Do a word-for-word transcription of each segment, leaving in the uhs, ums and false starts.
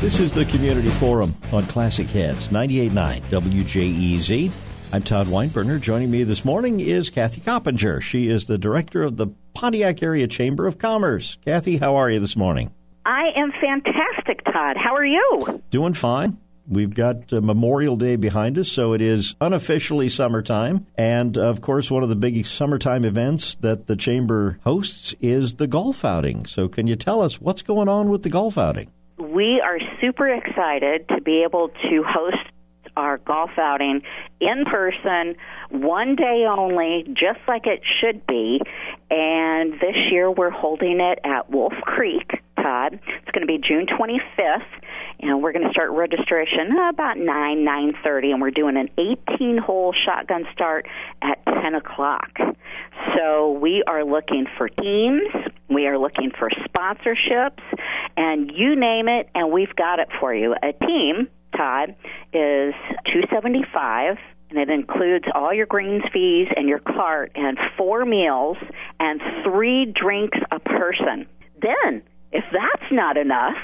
This is the Community Forum on Classic Hits, ninety-eight point nine W J E Z. I'm Todd Weinberger. Joining me this morning is Kathy Coppinger. She is the director of the Pontiac Area Chamber of Commerce. Kathy, how are you this morning? I am fantastic, Todd. How are you? Doing fine. We've got uh, Memorial Day behind us, so it is unofficially summertime. And, of course, one of the big summertime events that the Chamber hosts is the golf outing. So can you tell us what's going on with the golf outing? We are super excited to be able to host our golf outing in person, one day only, just like it should be. And this year we're holding it at Wolf Creek, Todd. It's going to be June twenty-fifth. And we're going to start registration about nine, nine thirty, and we're doing an eighteen-hole shotgun start at ten o'clock. So we are looking for teams, we are looking for sponsorships, and you name it, and we've got it for you. A team, Todd, is two hundred seventy-five dollars, and it includes all your greens fees and your cart and four meals and three drinks a person. Then, if that's not enough,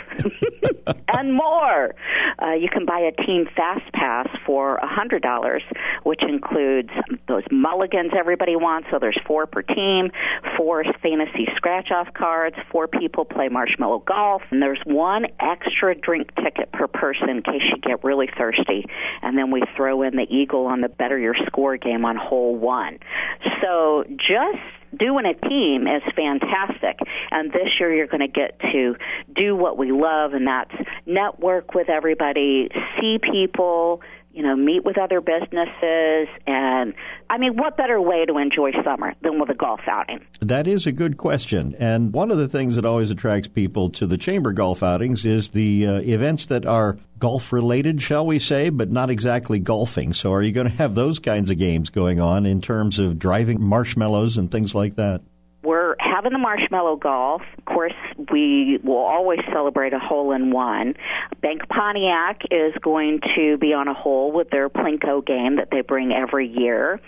and more, uh, you can buy a Team Fast Pass for one hundred dollars, which includes those mulligans everybody wants. So there's four per team, four fantasy scratch-off cards, four people play marshmallow golf, and there's one extra drink ticket per person in case you get really thirsty. And then we throw in the Eagle on the Better Your Score game on hole one. So just doing a team is fantastic, and this year you're going to get to do what we love, and that's network with everybody, see people, you know, meet with other businesses, and, I mean, what better way to enjoy summer than with a golf outing? That is a good question, and one of the things that always attracts people to the Chamber golf outings is the uh, events that are golf-related, shall we say, but not exactly golfing. So are you going to have those kinds of games going on in terms of driving marshmallows and things like that? We're having the marshmallow golf. Of course, we will always celebrate a hole-in-one. Bank Pontiac is going to be on a hole with their Plinko game that they bring every year.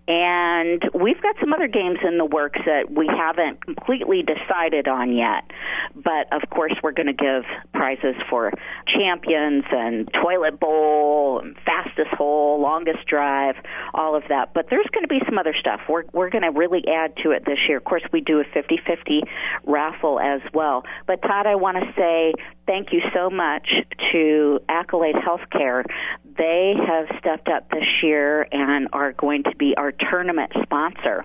And we've got some other games in the works that we haven't completely decided on yet. But, of course, we're going to give prizes for champions and toilet bowl, and fastest hole, longest drive, all of that. But there's going to be some other stuff. We're, we're going to really add to it this year. Of course, we do a fifty-fifty raffle as well. But, Todd, I want to say thank you so much to Accolade Healthcare. They have stepped up this year and are going to be our tournament sponsor.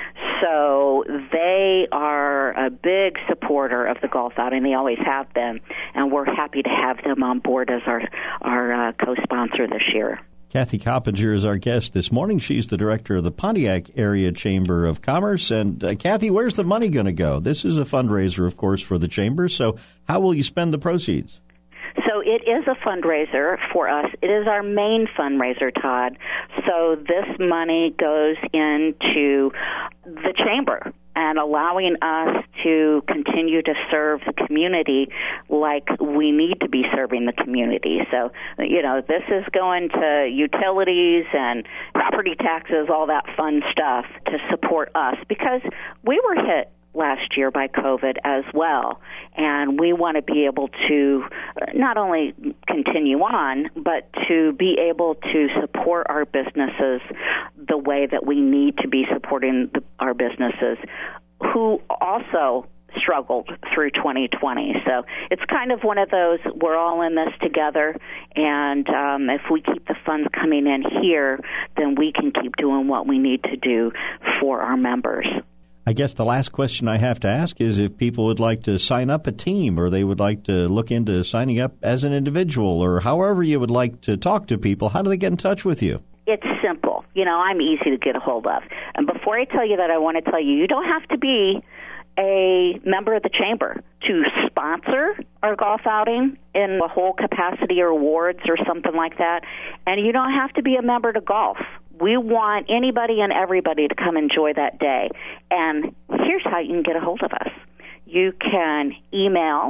So they are a big supporter of the golf outing. They always have been, and we're happy to have them on board as our, our uh, co-sponsor this year. Kathy Coppinger is our guest this morning. She's the director of the Pontiac Area Chamber of Commerce. And, uh, Kathy, where's the money going to go? This is a fundraiser, of course, for the Chamber. So how will you spend the proceeds? So it is a fundraiser for us. It is our main fundraiser, Todd. So this money goes into the Chamber and allowing us to continue to serve the community like we need to be serving the community. So, you know, this is going to utilities and property taxes, all that fun stuff to support us because we were hit last year by COVID as well. And we want to be able to not only continue on, but to be able to support our businesses the way that we need to be supporting the, our businesses who also struggled through twenty twenty. So it's kind of one of those, we're all in this together, and um, if we keep the funds coming in here, then we can keep doing what we need to do for our members. I guess the last question I have to ask is if people would like to sign up a team or they would like to look into signing up as an individual or however you would like to talk to people, how do they get in touch with you? It's simple. You know, I'm easy to get a hold of. And before I tell you that, I want to tell you, you don't have to be a member of the Chamber to sponsor our golf outing in a whole capacity or awards or something like that. And you don't have to be a member to golf. We want anybody and everybody to come enjoy that day. And here's how you can get a hold of us. You can email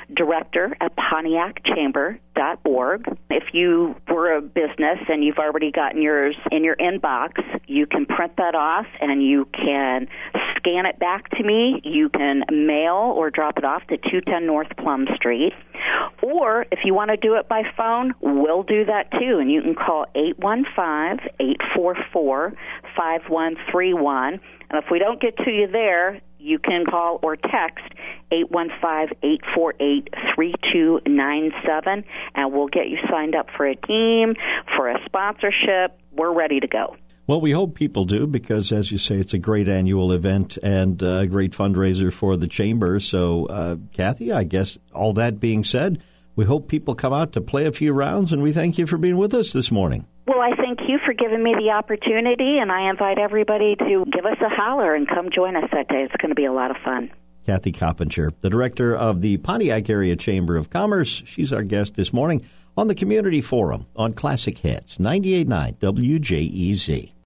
director at pontiac chamber dot org. If you were a business and you've already gotten yours in your inbox, you can print that off and you can scan it back to me. You can mail or drop it off to two ten North Plum Street. Or if you want to do it by phone, we'll do that too. And you can call eight one five, eight four four, five one three one. And if we don't get to you there, you can call or text eight one five, eight four eight, three two nine seven, and we'll get you signed up for a team, for a sponsorship. We're ready to go. Well, we hope people do because, as you say, it's a great annual event and a great fundraiser for the Chamber. So, uh, Kathy, I guess all that being said, we hope people come out to play a few rounds, and we thank you for being with us this morning. Well, I thank you for giving me the opportunity, and I invite everybody to give us a holler and come join us that day. It's going to be a lot of fun. Kathy Coppinger, the director of the Pontiac Area Chamber of Commerce. She's our guest this morning on the Community Forum on Classic Hits, ninety-eight point nine W J E Z.